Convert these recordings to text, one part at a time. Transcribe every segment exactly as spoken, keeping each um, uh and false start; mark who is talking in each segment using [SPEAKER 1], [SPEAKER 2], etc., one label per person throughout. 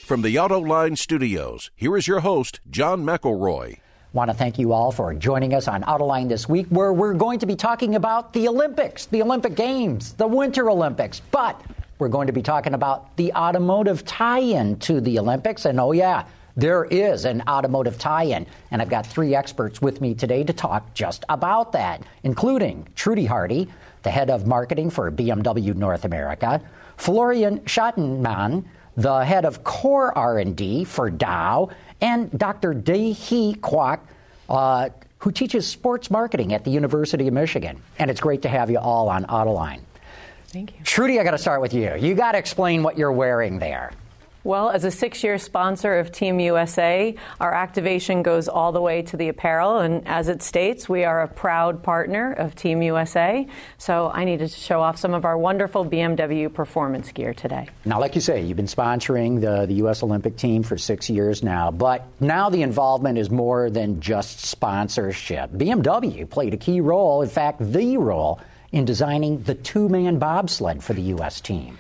[SPEAKER 1] From the Autoline Studios, here is your host, John McElroy.
[SPEAKER 2] Want to thank you all for joining us on Autoline this week, where we're going to be talking about the Olympics, the Olympic Games, the Winter Olympics. But we're going to be talking about the automotive tie-in to the Olympics. And oh, yeah, there is an automotive tie-in. And I've got three experts with me today to talk just about that, including Trudy Hardy, the head of marketing for B M W North America, Florian Schattenmann, the head of core R and D for Dow, and Doctor Dae-Hee Kwak, uh, who teaches sports marketing at the University of Michigan. And it's great to have you all on Autoline.
[SPEAKER 3] Thank you.
[SPEAKER 2] Trudy, I got to start with you. You got to explain what you're wearing there.
[SPEAKER 3] Well, as a six-year sponsor of Team U S A, our activation goes all the way to the apparel. And as it states, we are a proud partner of Team U S A. So I needed to show off some of our wonderful B M W performance gear today.
[SPEAKER 2] Now, like you say, you've been sponsoring the, the U S Olympic team for six years now. But now the involvement is more than just sponsorship. B M W played a key role, in fact, the role, in designing the two-man bobsled for the U S team.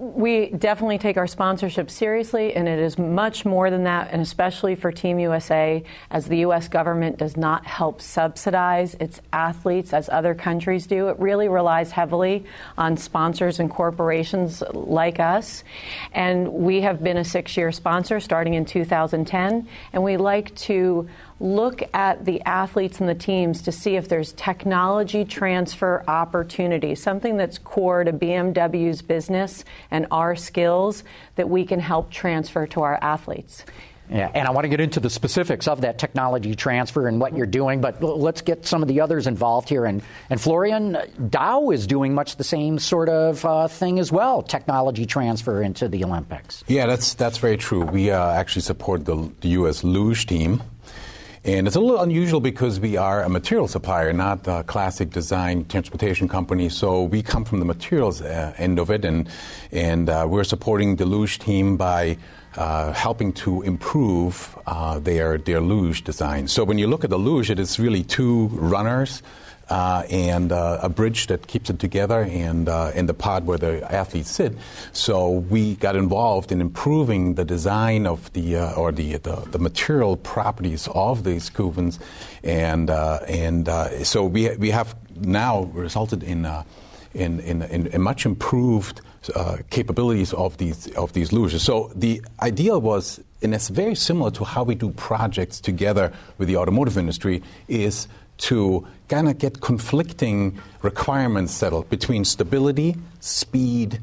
[SPEAKER 3] We definitely take our sponsorship seriously, and it is much more than that, and especially for Team U S A, as the U S government does not help subsidize its athletes as other countries do. It really relies heavily on sponsors and corporations like us. And we have been a six-year sponsor starting in two thousand ten, and we like to look at the athletes and the teams to see if there's technology transfer opportunities, something that's core to B M W's business and our skills that we can help transfer to our athletes.
[SPEAKER 2] Yeah, and I want to get into the specifics of that technology transfer and what you're doing, but let's get some of the others involved here. And, and Florian, Dow is doing much the same sort of uh, thing as well, technology transfer into the Olympics.
[SPEAKER 4] Yeah, that's that's very true. We uh, actually support the, the U S luge team. And it's a little unusual because we are a material supplier, not a classic design transportation company. So we come from the materials uh, end of it, and and uh, we're supporting the luge team by uh, helping to improve uh, their their luge design. So when you look at the luge, it is really two runners uh, and uh, a bridge that keeps it together, and uh, and the pod where the athletes sit. So we got involved in improving the design of the uh, or the, the the material properties of these Kuvens, and uh, and uh, so we we have now resulted in uh, in, in in in much improved uh, capabilities of these of these luges. So the idea was, and it's very similar to how we do projects together with the automotive industry, is to kind of get conflicting requirements settled between stability, speed,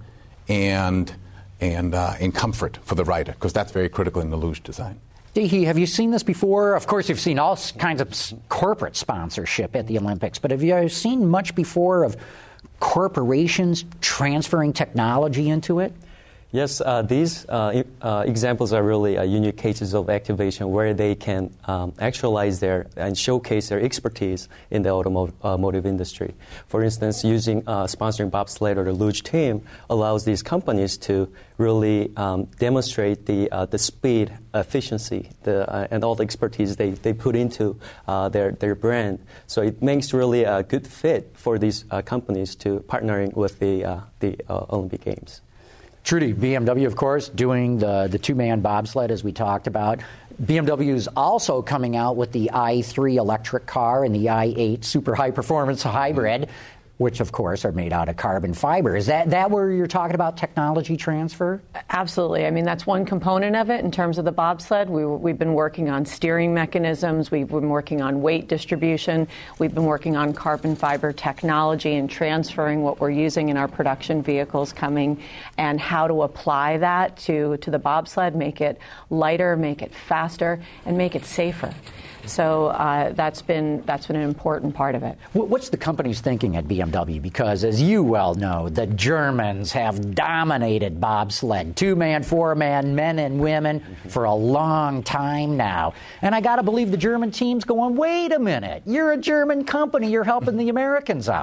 [SPEAKER 4] and and uh, and comfort for the rider, because that's very critical in the luge design.
[SPEAKER 2] Dae-Hee, have you seen this before? Of course, you've seen all kinds of corporate sponsorship at the Olympics, but have you seen much before of corporations transferring technology into it?
[SPEAKER 5] Yes, uh, these uh, uh, examples are really uh, unique cases of activation where they can um, actualize their and showcase their expertise in the automotive, automotive industry. For instance, using uh, sponsoring bobsled or the luge team allows these companies to really um, demonstrate the uh, the speed, efficiency, the, uh, and all the expertise they, they put into uh, their their brand. So it makes really a good fit for these uh, companies to partnering with the uh, the uh, Olympic Games.
[SPEAKER 2] Trudy, B M W, of course, doing the, the two-man bobsled, as we talked about. B M W is also coming out with the i three electric car and the i eight super high-performance hybrid, which, of course, are made out of carbon fiber. Is that, that where you're talking about technology transfer?
[SPEAKER 3] Absolutely. I mean, that's one component of it in terms of the bobsled. We, we've been working on steering mechanisms. We've been working on weight distribution. We've been working on carbon fiber technology and transferring what we're using in our production vehicles coming, and how to apply that to, to the bobsled, make it lighter, make it faster, and make it safer. So uh, that's been that's been an important part of it.
[SPEAKER 2] What's the company's thinking at B M W? Because, as you well know, the Germans have dominated bobsled, two-man, four-man, men and women, for a long time now. And I got to believe the German team's going, wait a minute, you're a German company, you're helping the Americans out.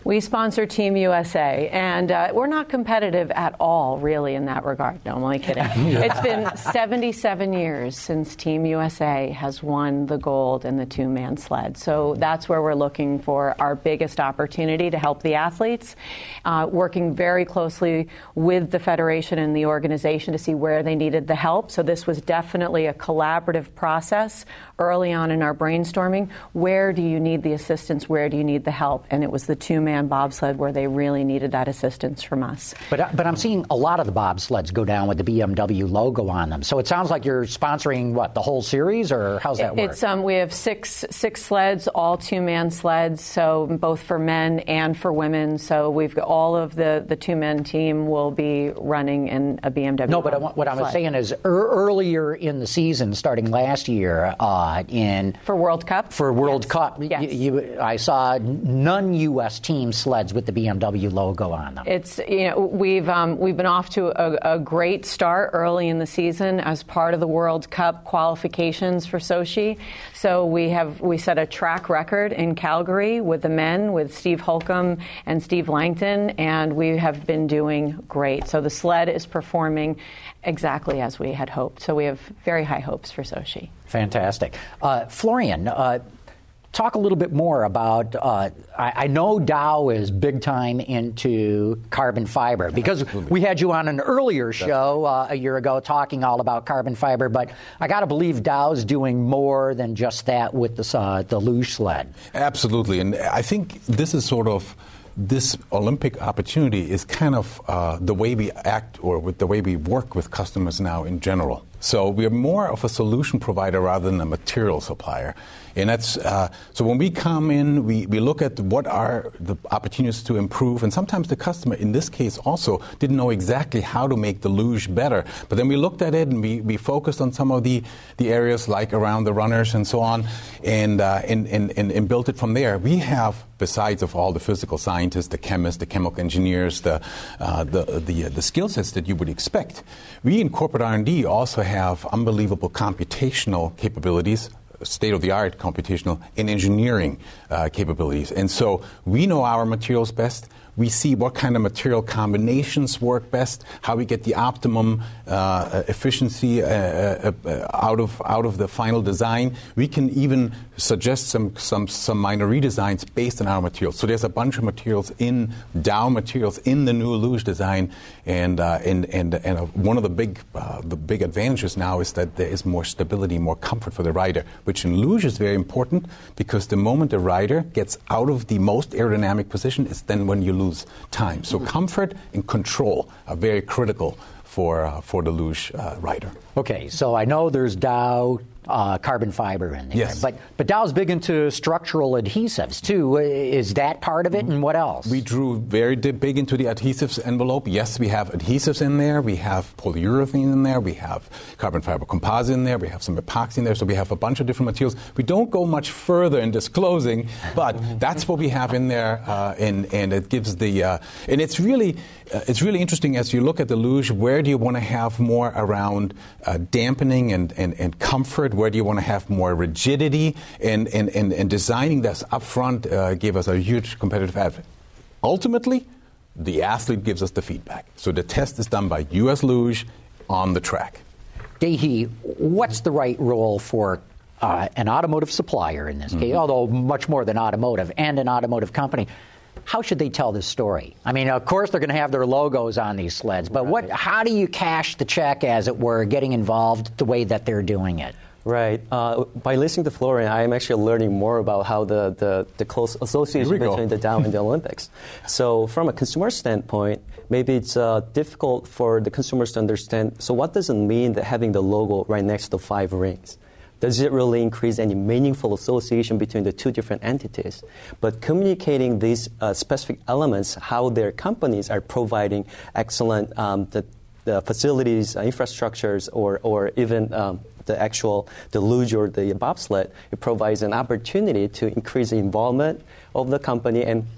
[SPEAKER 3] We sponsor Team U S A, and uh, we're not competitive at all, really, in that regard. No, I'm only kidding. Yeah. It's been seventy-seven years since Team U S A has won the gold in the two-man sled. So that's where we're looking for our biggest opportunity to help the athletes, uh, working very closely with the Federation and the organization to see where they needed the help. So this was definitely a collaborative process early on in our brainstorming. Where do you need the assistance? Where do you need the help? And it was the two-man bobsled where they really needed that assistance from us.
[SPEAKER 2] But but I'm seeing a lot of the bobsleds go down with the B M W logo on them. So it sounds like you're sponsoring, what, the whole series, or how's that work?
[SPEAKER 3] It's um, we have six six sleds, all two-man sleds, so both for men and for women. So we've got all of the, the two-man team will be running in a B M W.
[SPEAKER 2] No, but I, what I was saying is er, earlier in the season, starting last year, uh, in
[SPEAKER 3] for World Cup,
[SPEAKER 2] for World
[SPEAKER 3] yes.
[SPEAKER 2] Cup,
[SPEAKER 3] yes.
[SPEAKER 2] you, you, I saw non-U S team sleds with the B M W logo on them.
[SPEAKER 3] It's you know we've um, we've been off to a, a great start early in the season as part of the World Cup qualifications for Sochi. So we have we set a track record in Calgary with the men with Steve Holcomb and Steve Langton, and we have been doing great. So the sled is performing exactly as we had hoped. So we have very high hopes for Sochi.
[SPEAKER 2] Fantastic, uh, Florian. Uh, Talk a little bit more about, uh, I, I know Dow is big time into carbon fiber because Absolutely. we had you on an earlier show uh, a year ago talking all about carbon fiber, but I got to believe Dow's doing more than just that with the, uh, the luge sled.
[SPEAKER 4] Absolutely, and I think this is sort of this Olympic opportunity is kind of uh, the way we act or with the way we work with customers now in general. So we are more of a solution provider rather than a material supplier. And that's uh, so when we come in, we, we look at what are the opportunities to improve. And sometimes the customer, in this case also, didn't know exactly how to make the luge better. But then we looked at it and we, we focused on some of the, the areas like around the runners and so on and, uh, and, and, and, and built it from there. We have, besides of all the physical scientists, the chemists, the chemical engineers, the, uh, the, the, uh, the skill sets that you would expect, we in corporate R and D also have unbelievable computational capabilities, state-of-the-art computational and engineering uh, capabilities. And so we know our materials best. We see what kind of material combinations work best, how we get the optimum uh, efficiency uh, uh, uh, out of out of the final design. We can even suggest some some some minor redesigns based on our materials. So there's a bunch of materials in Dow materials in the new luge design, and uh, and and and uh, one of the big uh, the big advantages now is that there is more stability, more comfort for the rider, which in luge is very important because the moment the rider gets out of the most aerodynamic position is then when you lose time. So comfort and control are very critical for uh, for the luge uh, rider.
[SPEAKER 2] Okay, so I know there's Dow uh, carbon fiber in there,
[SPEAKER 4] yes.
[SPEAKER 2] but but Dow's big into structural adhesives too. Is that part of it, and what else?
[SPEAKER 4] We drew very big into the adhesives envelope. Yes, we have adhesives in there. We have polyurethane in there. We have carbon fiber composite in there. We have some epoxy in there. So we have a bunch of different materials. We don't go much further in disclosing, but that's what we have in there, uh, and and it gives the uh, and it's really uh, it's really interesting as you look at the luge. Where do you want to have more around uh, dampening and, and and comfort? Where do you want to have more rigidity? And and and, and designing this up front uh, gave us a huge competitive advantage. Ultimately, the athlete gives us the feedback. So the test is done by U S Luge on the track.
[SPEAKER 2] Dahi, what's the right role for uh, an automotive supplier in this mm-hmm. case, although much more than automotive, and an automotive company? How should they tell this story? I mean, of course, they're going to have their logos on these sleds, but right. what? How do you cash the check, as it were, getting involved the way that they're doing it?
[SPEAKER 5] Right. Uh, by listening to Florian, I am actually learning more about how the, the, the close association between the Dow and the Olympics. So from a consumer standpoint, maybe it's uh, difficult for the consumers to understand, so what does it mean that having the logo right next to five rings? Does it really increase any meaningful association between the two different entities? But communicating these uh, specific elements, how their companies are providing excellent um, the, the facilities, uh, infrastructures, or, or even um, the actual, the luge or the bobsled, it provides an opportunity to increase the involvement of the company and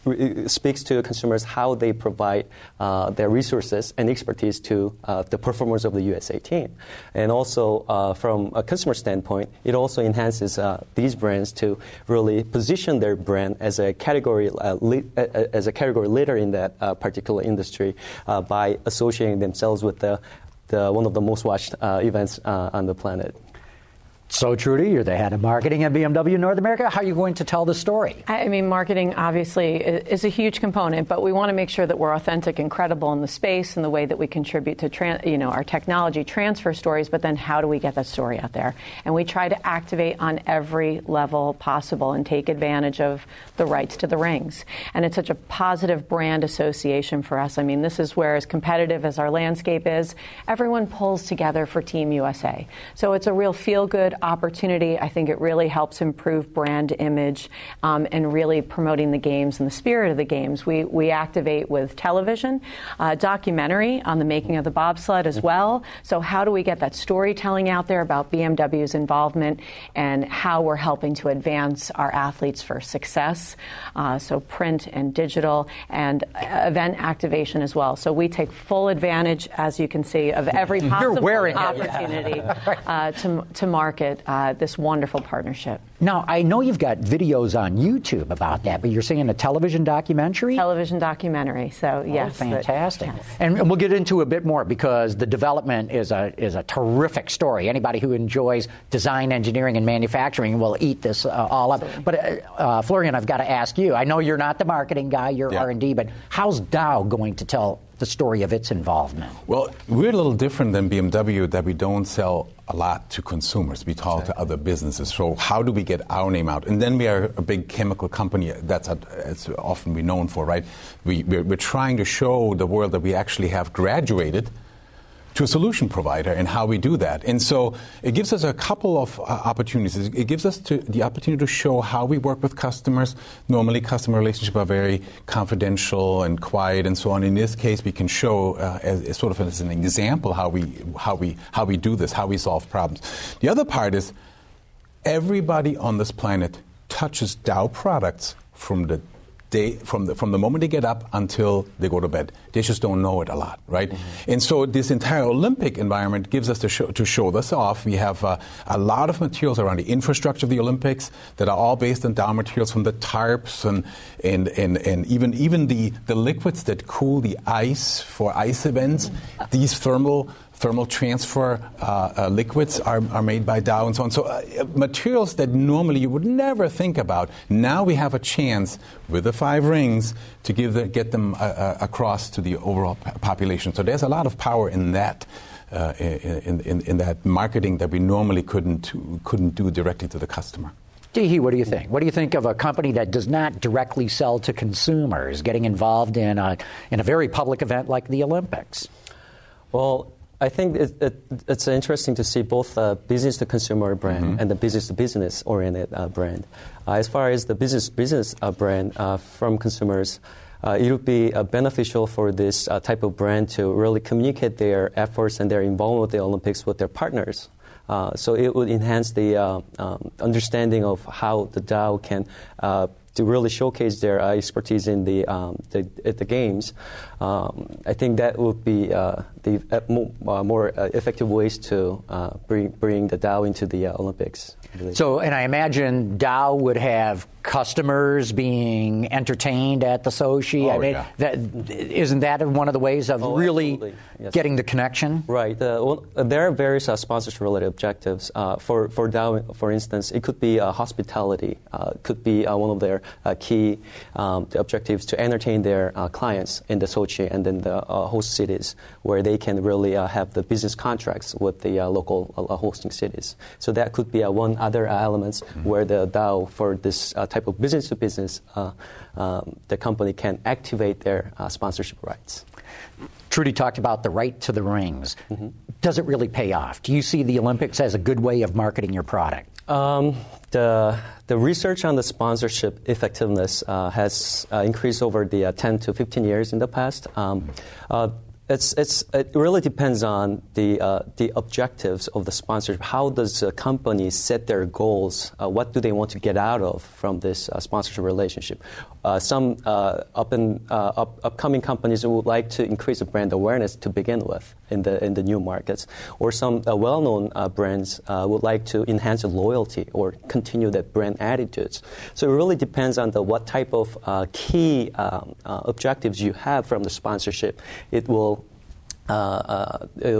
[SPEAKER 5] it speaks to consumers how they provide uh, their resources and expertise to uh, the performers of the U S A team. And also, uh, from a customer standpoint, it also enhances uh, these brands to really position their brand as a category uh, le- as a category leader in that uh, particular industry uh, by associating themselves with the, the one of the most watched uh, events uh, on the planet.
[SPEAKER 2] So, Trudy, you're the head of marketing at B M W North America. How are you going to tell the story?
[SPEAKER 3] I mean, marketing obviously is a huge component, but we want to make sure that we're authentic and credible in the space and the way that we contribute to, tran- you know, our technology transfer stories. But then, how do we get that story out there? And we try to activate on every level possible and take advantage of the rights to the rings. And it's such a positive brand association for us. I mean, this is where, as competitive as our landscape is, everyone pulls together for Team U S A. So it's a real feel-good opportunity. I think it really helps improve brand image um, and really promoting the games and the spirit of the games. We we activate with television, uh, documentary on the making of the bobsled as well. So how do we get that storytelling out there about B M W's involvement and how we're helping to advance our athletes for success? Uh, so print and digital and event activation as well. So we take full advantage, as you can see, of every possible opportunity uh, to to market Uh, this wonderful partnership.
[SPEAKER 2] Now, I know you've got videos on YouTube about that, but you're saying a television documentary?
[SPEAKER 3] Television documentary, so yes.
[SPEAKER 2] Oh, fantastic.
[SPEAKER 3] But, yes.
[SPEAKER 2] And, and we'll get into a bit more because the development is a is a terrific story. Anybody who enjoys design, engineering, and manufacturing will eat this uh, all up. Absolutely. But, uh, uh, Florian, I've got to ask you, I know you're not the marketing guy, you're yeah. R and D, but how's Dow going to tell the story of its involvement?
[SPEAKER 4] Well, we're a little different than B M W that we don't sell a lot to consumers. We talk exactly. to other businesses. So how do we get our name out? And then we are a big chemical company. That's a, it's often we're known for, right? We, we're, we're trying to show the world that we actually have graduated to a solution provider and how we do that. And so it gives us a couple of uh, opportunities. It gives us to, the opportunity to show how we work with customers. Normally, customer relationships are very confidential and quiet and so on. In this case, we can show uh, as, as sort of as an example how we how we how we do this, how we solve problems. The other part is everybody on this planet touches Dow products from the They, from the from the moment they get up until they go to bed. They just don't know it a lot, right? Mm-hmm. And so this entire Olympic environment gives us to show, to show this off. We have uh, a lot of materials around the infrastructure of the Olympics that are all based on Dow materials, from the tarps and and, and, and even even the, the liquids that cool the ice for ice events. Mm-hmm. These thermal Thermal transfer uh, uh, liquids are, are made by Dow and so on. So uh, materials that normally you would never think about. Now we have a chance with the five rings to give the, get them uh, uh, across to the overall p- population. So there's a lot of power in that, uh, in, in, in that marketing that we normally couldn't couldn't do directly to the customer.
[SPEAKER 2] Dee, what do you think? What do you think of a company that does not directly sell to consumers getting involved in a in a very public event like the Olympics?
[SPEAKER 5] Well, I think it, it, it's interesting to see both the business-to-consumer brand mm-hmm. and the business-to-business oriented uh, brand. Uh, as far as the business-business uh, brand uh, from consumers, uh, it would be uh, beneficial for this uh, type of brand to really communicate their efforts and their involvement with the Olympics with their partners. Uh, so it would enhance the uh, um, understanding of how the Dow can uh, to really showcase their uh, expertise in the, um, the at the games. Um, I think that would be uh, the uh, more, uh, more uh, effective ways to uh, bring bring the Dow into the uh, Olympics.
[SPEAKER 2] So, and I imagine Dow would have customers being entertained at the Sochi.
[SPEAKER 5] Oh,
[SPEAKER 2] I mean,
[SPEAKER 5] yeah.
[SPEAKER 2] that, isn't that one of the ways of
[SPEAKER 5] oh,
[SPEAKER 2] really yes. getting the connection?
[SPEAKER 5] Right. Uh, well, there are various uh, sponsorship-related objectives. Uh, for for Dow, for instance, it could be uh, hospitality. Uh, could be uh, one of their uh, key um, objectives to entertain their uh, clients in the Sochi and then the uh, host cities, where they can really uh, have the business contracts with the uh, local uh, hosting cities. So that could be uh, one other uh, elements mm-hmm. where the Dow, for this uh, type of business-to-business, uh, um, the company can activate their uh, sponsorship rights.
[SPEAKER 2] Trudy talked about the right to the rings. Mm-hmm. Does it really pay off? Do you see the Olympics as a good way of marketing your product?
[SPEAKER 5] Um, the the research on the sponsorship effectiveness uh, has uh, increased over the uh, ten to fifteen years in the past. Um, uh, It's, it's, it really depends on the, uh, the objectives of the sponsorship. How does a company set their goals? Uh, what do they want to get out of from this uh, sponsorship relationship? Uh, some uh, up and, uh, up, upcoming companies would like to increase the brand awareness to begin with in the, in the new markets. Or some uh, well-known uh, brands uh, would like to enhance the loyalty or continue that brand attitudes. So it really depends on the, what type of uh, key um, uh, objectives you have from the sponsorship. It will Uh, uh, it,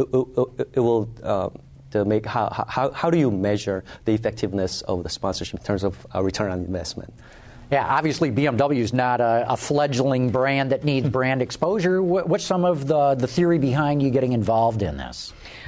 [SPEAKER 5] it, it will uh, to make how, how how do you measure the effectiveness of the sponsorship in terms of uh, return on investment?
[SPEAKER 2] Yeah, obviously B M W is not a, a fledgling brand that needs brand exposure. What, what's some of the the theory behind you getting involved in this?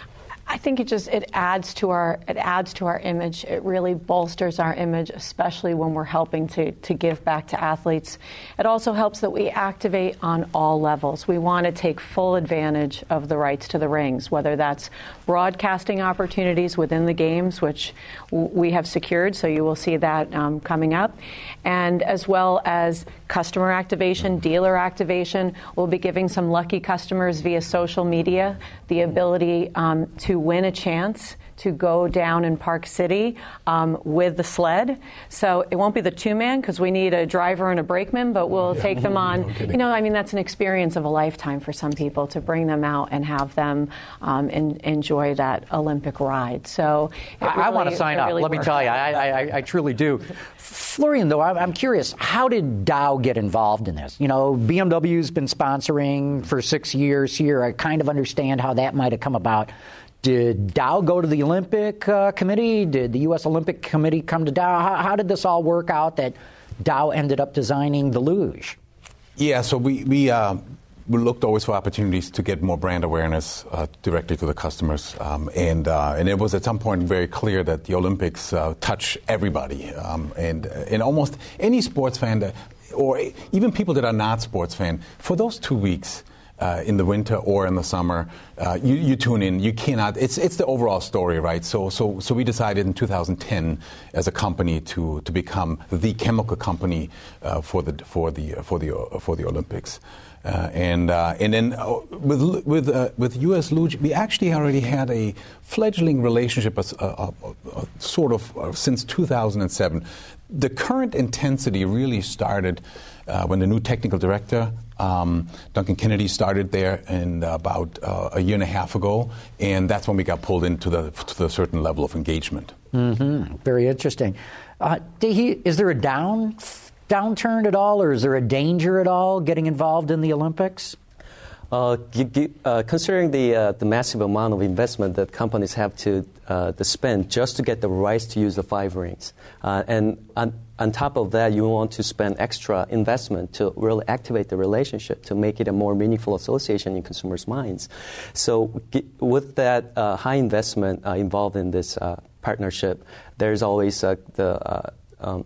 [SPEAKER 3] I think it just it adds to our it adds to our image. It really bolsters our image, especially when we're helping to to give back to athletes. It also helps that we activate on all levels. We want to take full advantage of the rights to the rings, whether that's broadcasting opportunities within the games, which w- we have secured. So you will see that um, coming up, and as well as customer activation, dealer activation. We'll be giving some lucky customers via social media the ability um, to win a chance to go down in Park City um, with the sled. So it won't be the two-man because we need a driver and a brakeman, but we'll yeah. take them on. No you know, I mean, that's an experience of a lifetime for some people to bring them out and have them um, in, enjoy that Olympic ride. So
[SPEAKER 2] I, really, I want to sign up. Really Let works. me tell you, I, I, I truly do. Florian, though, I'm curious, how did Dow get involved in this? You know, B M W's been sponsoring for six years here. I kind of understand how that might have come about. Did Dow go to the Olympic uh, Committee? Did the U S Olympic Committee come to Dow? How, how did this all work out that Dow ended up designing the luge?
[SPEAKER 4] Yeah, so we we, uh, we looked always for opportunities to get more brand awareness uh, directly to the customers. Um, and uh, and it was at some point very clear that the Olympics uh, touch everybody. Um, and, and almost any sports fan, that, or even people that are not sports fan, for those two weeks, Uh, in the winter or in the summer, uh, you, you tune in. You cannot. It's it's the overall story, right? So so so we decided in two thousand ten as a company to to become the chemical company uh, for the for the for the uh, for the Olympics, uh, and uh, and then uh, with with uh, with U S Luge, we actually already had a fledgling relationship, uh, uh, uh, sort of uh, since two thousand seven. The current intensity really started uh, when the new technical director, um, Duncan Kennedy, started there in about uh, a year and a half ago, and that's when we got pulled into the to the certain level of engagement.
[SPEAKER 2] Mm-hmm. Very interesting. Uh, he, is there a down downturn at all, or is there a danger at all getting involved in the Olympics?
[SPEAKER 5] Uh, uh, considering the uh, the massive amount of investment that companies have to uh, to spend just to get the rights to use the five rings, uh, and on, on top of that, you want to spend extra investment to really activate the relationship to make it a more meaningful association in consumers' minds. So, with that uh, high investment uh, involved in this uh, partnership, there's always uh, the uh, um,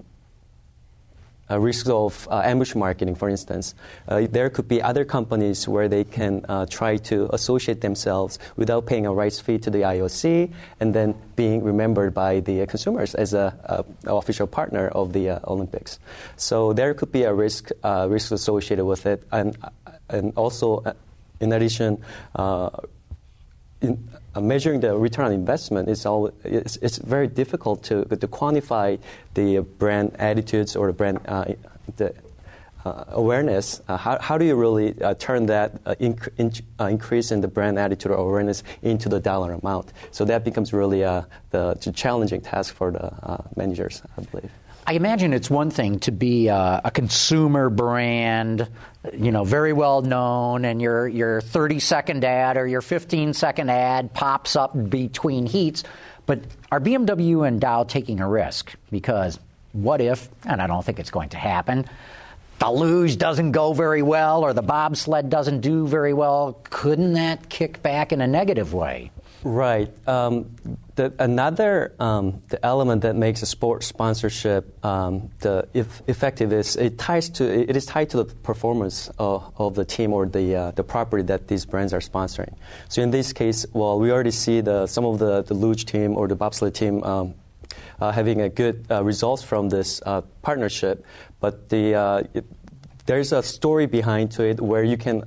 [SPEAKER 5] Uh, risks of uh, ambush marketing, for instance. Uh, there could be other companies where they can uh, try to associate themselves without paying a rights fee to the I O C and then being remembered by the uh, consumers as a, a, a official partner of the uh, Olympics. So there could be a risk uh, risk associated with it, and and also uh, in addition. Uh, in, Uh, measuring the return on investment is all, it's, it's very difficult to to quantify the brand attitudes or the brand uh, the uh, awareness. Uh, how how do you really uh, turn that uh, inc- in, uh, increase in the brand attitude or awareness into the dollar amount? So that becomes really uh, the, the challenging task for the uh, managers, I believe.
[SPEAKER 2] I imagine it's one thing to be uh, a consumer brand, you know, very well known, and your your thirty second ad or your fifteen second ad pops up between heats. But are B M W and Dow taking a risk? Because what if, and I don't think it's going to happen, the luge doesn't go very well or the bobsled doesn't do very well? Couldn't that kick back in a negative way?
[SPEAKER 5] Right. Um, the, another um, the element that makes a sport sponsorship um, the if effective is it ties to it is tied to the performance of, of the team or the uh, the property that these brands are sponsoring. So in this case, well, we already see the some of the, the luge team or the bobsled team um, uh, having a good uh, results from this uh, partnership, but the uh, it, there's a story behind to it where you can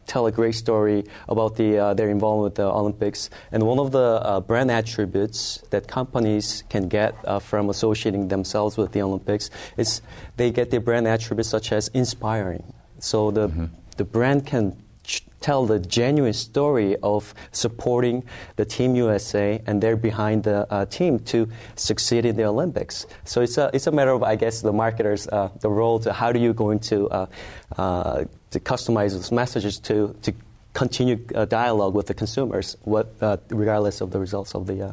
[SPEAKER 5] tell a great story about the, uh, their involvement with the Olympics. And one of the uh, brand attributes that companies can get uh, from associating themselves with the Olympics is they get the brand attributes such as inspiring. So the mm-hmm. the brand can ch- tell the genuine story of supporting the Team U S A, and they're behind the uh, team to succeed in the Olympics. So it's a it's a matter of, I guess, the marketers, uh, the role to how do you going to uh, uh, to customize those messages to to continue a dialogue with the consumers, what uh, regardless of the results of the uh,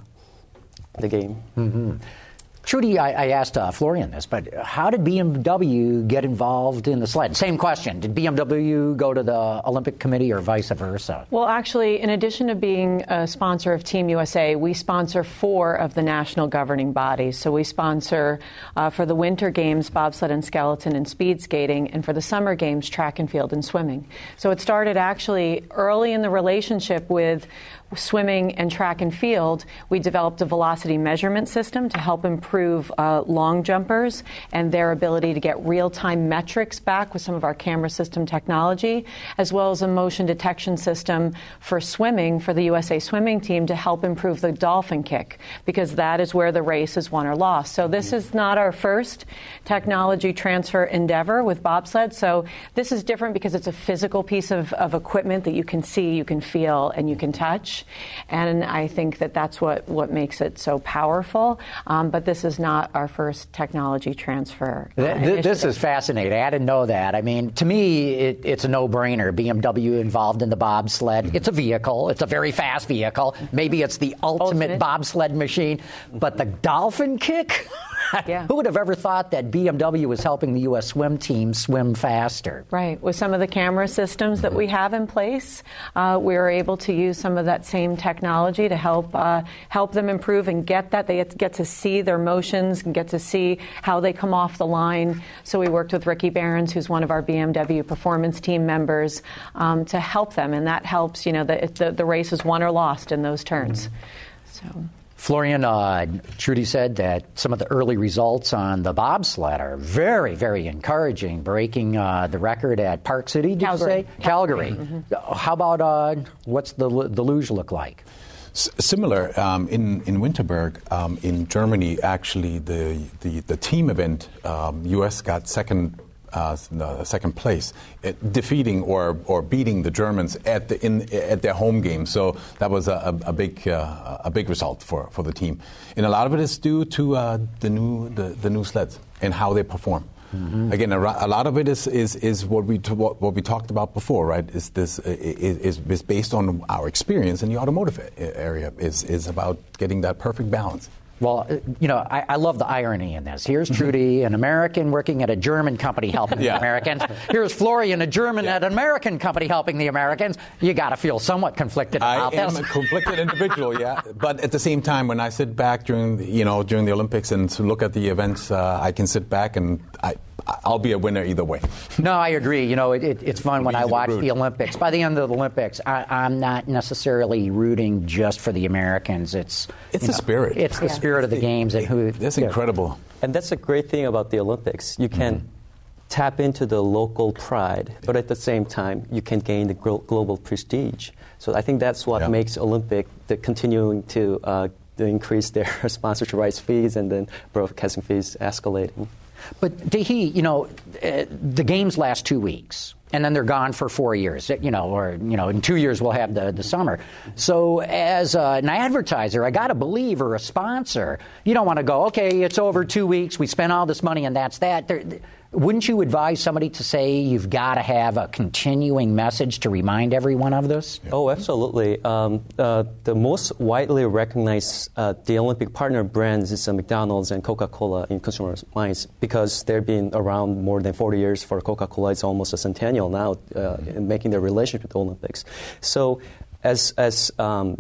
[SPEAKER 5] the game.
[SPEAKER 2] Mm-hmm. Trudy, I, I asked uh, Florian this, but how did B M W get involved in the sled? Same question. Did B M W go to the Olympic Committee or vice versa?
[SPEAKER 3] Well, actually, in addition to being a sponsor of Team U S A, we sponsor four of the national governing bodies. So we sponsor uh, for the Winter Games, bobsled and skeleton and speed skating, and for the Summer Games, track and field and swimming. So it started actually early in the relationship with swimming and track and field. We developed a velocity measurement system to help improve uh, long jumpers and their ability to get real-time metrics back with some of our camera system technology, as well as a motion detection system for swimming for the U S A swimming team to help improve the dolphin kick, because that is where the race is won or lost. So this is not our first technology transfer endeavor with bobsled. So this is different because it's a physical piece of, of equipment that you can see, you can feel, and you can touch. And I think that that's what, what makes it so powerful. Um, but this is not our first technology transfer. Uh,
[SPEAKER 2] Th- this is fascinating. I didn't know that. I mean, to me, it, it's a no-brainer. B M W involved in the bobsled. It's a vehicle. It's a very fast vehicle. Maybe it's the ultimate, ultimate. bobsled machine. But the dolphin kick? Yeah. Who would have ever thought that B M W was helping the U S swim team swim faster?
[SPEAKER 3] Right. With some of the camera systems that we have in place, uh, we were able to use some of that same technology to help uh, help them improve and get that. They get to see their motions and get to see how they come off the line. So we worked with Ricky Behrens, who's one of our B M W performance team members, um, to help them. And that helps, you know, the, the, the race is won or lost in those turns. So.
[SPEAKER 2] Florian, uh, Trudy said that some of the early results on the bobsled are very, very encouraging, breaking uh, the record at Park City, did
[SPEAKER 3] Calgary.
[SPEAKER 2] you say? Calgary. Mm-hmm. How about uh, what's the the luge look like?
[SPEAKER 4] S- similar. Um, in, in Winterberg, um, in Germany, actually, the, the, the team event, um, U S got second Uh, no, second place, uh, defeating or, or beating the Germans at the in at their home game. So that was a, a, a big uh, a big result for, for the team, and a lot of it is due to uh, the new the, the new sleds and how they perform. Mm-hmm. Again, a, a lot of it is is, is what we t- what, what we talked about before, right? Is this is, is based on our experience in the automotive area? Is is about getting that perfect balance.
[SPEAKER 2] Well, you know, I, I love the irony in this. Here's Trudy, an American working at a German company helping yeah. the Americans. Here's Florian, a German yeah. at an American company helping the Americans. You got to feel somewhat conflicted about
[SPEAKER 4] I
[SPEAKER 2] this.
[SPEAKER 4] am a conflicted individual, yeah. But at the same time, when I sit back during, the, you know, during the Olympics and to look at the events, uh, I can sit back and I. I'll be a winner either way.
[SPEAKER 2] No, I agree. You know, it, it, it's fun when I watch the Olympics. By the end of the Olympics, I, I'm not necessarily rooting just for the Americans. It's
[SPEAKER 4] it's
[SPEAKER 2] the
[SPEAKER 4] know, spirit.
[SPEAKER 2] It's the
[SPEAKER 3] yeah.
[SPEAKER 2] spirit of the games. And who
[SPEAKER 4] that's yeah. incredible.
[SPEAKER 5] And that's a great thing about the Olympics. You can mm-hmm. tap into the local pride, but at the same time, you can gain the gro- global prestige. So I think that's what yeah. makes Olympic the continuing to, uh, to increase their sponsorship rights fees and then broadcasting fees escalating.
[SPEAKER 2] But Dahi, you know, uh, the games last two weeks, and then they're gone for four years. You know, or you know, in two years we'll have the the summer. So, as uh, an advertiser, I got to believe, or a sponsor, you don't want to go, okay, it's over two weeks, we spent all this money, and that's that. There, wouldn't you advise somebody to say you've got to have a continuing message to remind everyone of this?
[SPEAKER 5] Oh, absolutely. Um, uh, the most widely recognized uh, the Olympic partner brands is uh, McDonald's and Coca-Cola in consumers' minds because they've been around more than forty years. For Coca-Cola, it's almost a centennial now uh, mm-hmm. in making their relationship with the Olympics. So as as um,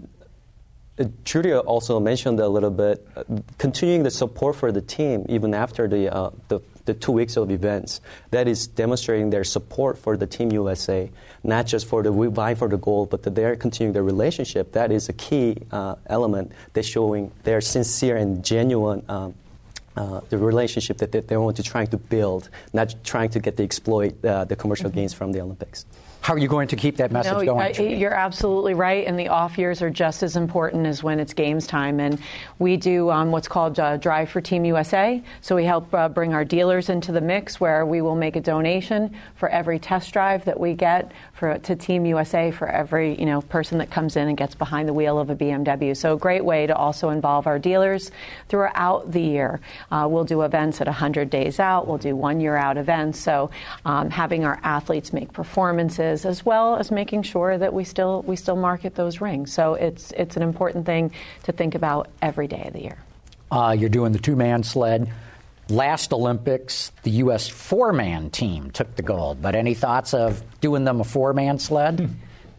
[SPEAKER 5] Trudy also mentioned a little bit, uh, continuing the support for the team even after the uh, the the two weeks of events. That is demonstrating their support for the Team U S A, not just for the we vying for the gold, but that they're continuing their relationship. That is a key uh, element. They're showing their sincere and genuine um, uh, the relationship that they, they want to trying to build, not trying to get the exploit uh, the commercial mm-hmm. gains from the Olympics.
[SPEAKER 2] How are you going to keep that message
[SPEAKER 3] no,
[SPEAKER 2] going?
[SPEAKER 3] I, you're absolutely right, and the off years are just as important as when it's games time. And we do um, what's called uh, Drive for Team U S A. So we help uh, bring our dealers into the mix, where we will make a donation for every test drive that we get for to Team U S A for every you know person that comes in and gets behind the wheel of a B M W. So a great way to also involve our dealers throughout the year. Uh, we'll do events at one hundred days out. We'll do one year out events. So um, having our athletes make performances, as well as making sure that we still we still market those rings. So it's it's an important thing to think about every day of the year.
[SPEAKER 2] Uh, you're doing the two-man sled. Last Olympics, the U S four-man team took the gold. But any thoughts of doing them a four-man sled?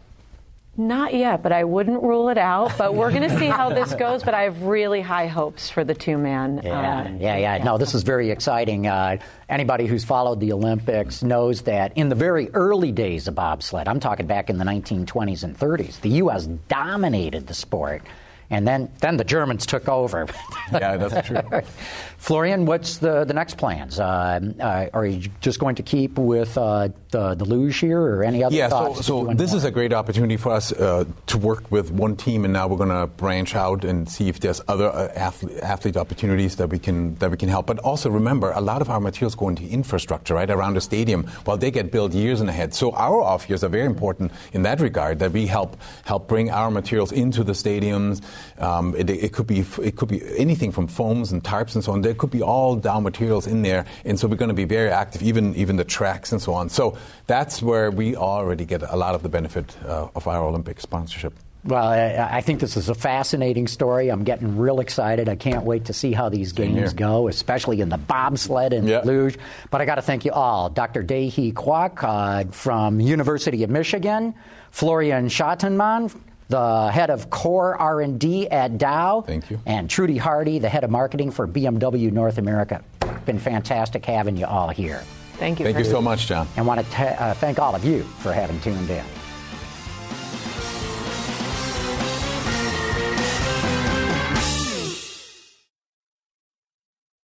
[SPEAKER 3] Not yet, but I wouldn't rule it out. But we're going to see how this goes. But I have really high hopes for the two-man.
[SPEAKER 2] Yeah,
[SPEAKER 3] uh,
[SPEAKER 2] yeah, yeah. No, this is very exciting. Uh, anybody who's followed the Olympics knows that in the very early days of bobsled, I'm talking back in the nineteen twenties and thirties, the U S dominated the sport. And then, then the Germans took over.
[SPEAKER 4] Yeah, that's true.
[SPEAKER 2] Florian, what's the, the next plans? Uh, uh, are you just going to keep with uh, the, the luge here, or any other
[SPEAKER 4] yeah,
[SPEAKER 2] thoughts?
[SPEAKER 4] so, so this is a great opportunity for us uh, to work with one team, and now we're going to branch out and see if there's other uh, athlete, athlete opportunities that we can that we can help. But also remember, a lot of our materials go into infrastructure, right, around the stadium, while they get built years in ahead. So our off years are very important in that regard, that we help help bring our materials into the stadiums. Um, it, it could be it could be anything from foams and tarps and so on. There could be all down materials in there, and so we're going to be very active, even even the tracks and so on. So that's where we already get a lot of the benefit uh, of our Olympic sponsorship.
[SPEAKER 2] Well, I, I think this is a fascinating story. I'm getting real excited. I can't wait to see how these
[SPEAKER 4] Same
[SPEAKER 2] games
[SPEAKER 4] here.
[SPEAKER 2] go, especially in the bobsled and
[SPEAKER 4] Yeah.
[SPEAKER 2] luge. But I got to thank you all. Doctor Dae-Hee Kwok uh, from University of Michigan, Florian Schattenmann, the head of core R and D at Dow.
[SPEAKER 4] Thank you.
[SPEAKER 2] And Trudy Hardy, the head of marketing for B M W North America. Been fantastic having you all here.
[SPEAKER 3] Thank you.
[SPEAKER 4] Thank you
[SPEAKER 3] for-
[SPEAKER 4] so much, John.
[SPEAKER 2] And want to t- uh, thank all of you for having tuned in.